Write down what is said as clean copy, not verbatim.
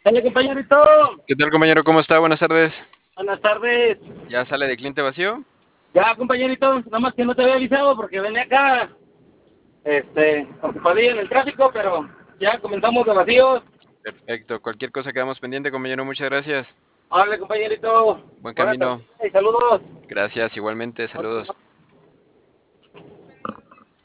Hola, compañerito. ¿Qué tal, compañero? ¿Cómo está? Buenas tardes. Buenas tardes. ¿Ya sale de cliente vacío? Ya, compañerito, nada más que no te había avisado porque venía acá, ocupadillo en el tráfico, pero ya comenzamos de vacíos. Perfecto. Cualquier cosa quedamos pendiente, compañero. Muchas gracias. Hable, compañerito. Buen Buenas tardes camino. y saludos. Gracias, igualmente. No, Saludos.